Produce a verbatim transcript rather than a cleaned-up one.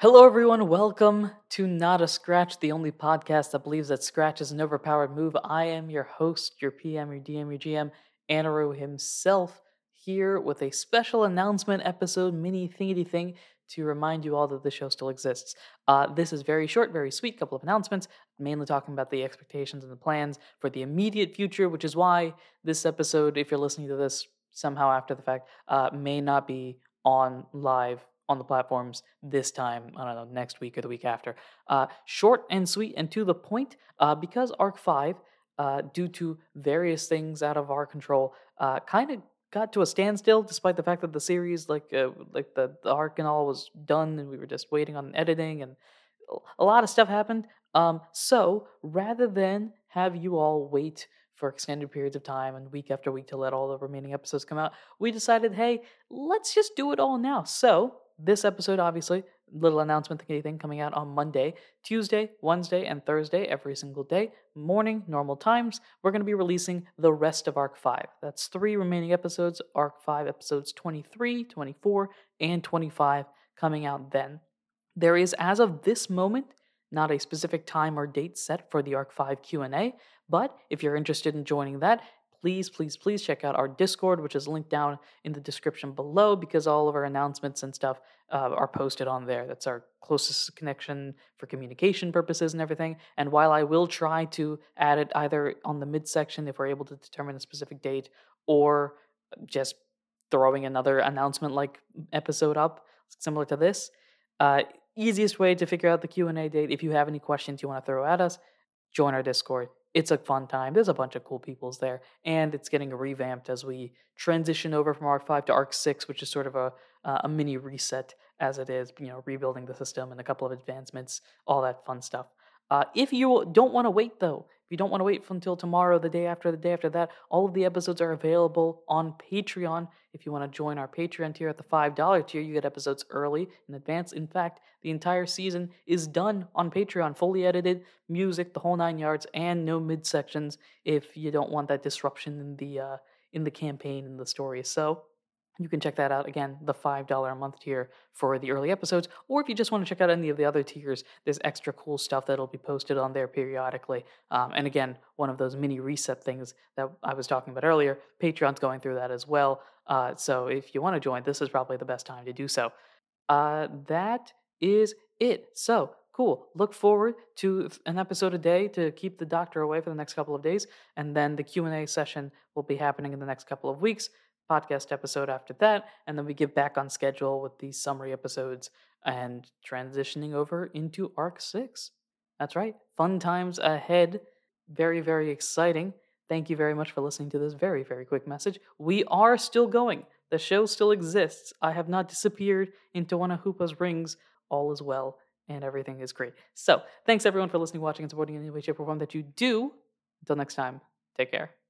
Hello, everyone. Welcome to Not a Scratch, the only podcast that believes that Scratch is an overpowered move. I am your host, your P M, your D M, your G M, Anaru himself, here with a special announcement episode, mini thingity thing, to remind you all that the show still exists. Uh, this is very short, very sweet, couple of announcements, mainly talking about the expectations and the plans for the immediate future, which is why this episode, if you're listening to this somehow after the fact, uh, may not be on live on the platforms this time. I don't know, next week or the week after. Uh, short and sweet and to the point, uh, because Arc five, uh, due to various things out of our control, uh, kind of got to a standstill, despite the fact that the series, like uh, like the, the arc and all, was done, and we were just waiting on editing, and a lot of stuff happened. Um, so rather than have you all wait for extended periods of time and week after week to let all the remaining episodes come out, we decided, hey, let's just do it all now. So this episode, obviously, little announcement thing coming out on Monday, Tuesday, Wednesday, and Thursday every single day, morning, normal times. We're going to be releasing the rest of Arc five. That's three remaining episodes, Arc five episodes twenty-three, twenty-four, and twenty-five coming out then. There is, as of this moment, not a specific time or date set for the Arc five Q and A, but if you're interested in joining that, please, please, please check out our Discord, which is linked down in the description below, because all of our announcements and stuff uh, are posted on there. That's our closest connection for communication purposes and everything. And while I will try to add it either on the midsection if we're able to determine a specific date, or just throwing another announcement like episode up similar to this, uh, easiest way to figure out the Q and A date, if you have any questions you want to throw at us, join our Discord. It's a fun time. There's a bunch of cool peoples there, and it's getting revamped as we transition over from Arc five to Arc six, which is sort of a uh, a mini reset as it is, you know, rebuilding the system and a couple of advancements, all that fun stuff. Uh, if you don't want to wait, though, if you don't want to wait until tomorrow, the day after, the day after that, all of the episodes are available on Patreon. If you want to join our Patreon tier at the five dollar tier, you get episodes early in advance. In fact, the entire season is done on Patreon, fully edited, music, the whole nine yards, and no midsections if you don't want that disruption in the uh, in the campaign and the story. So you can check that out again, the five dollar a month tier for the early episodes. Or if you just want to check out any of the other tiers, there's extra cool stuff that'll be posted on there periodically. Um, and again, one of those mini reset things that I was talking about earlier, Patreon's going through that as well. Uh, so if you want to join, this is probably the best time to do so. Uh, that is it. So cool. Look forward to an episode a day to keep the doctor away for the next couple of days, and then the Q and A session will be happening in the next couple of weeks. Podcast episode after that, and then we get back on schedule with these summary episodes and transitioning over into Arc six. That's right. Fun times ahead. Very, very exciting. Thank you very much for listening to this very, very quick message. We are still going. The show still exists. I have not disappeared into one of Hoopa's rings. All is well, and everything is great. So, thanks everyone for listening, watching, and supporting in any way, shape, or form that you do. Until next time, take care.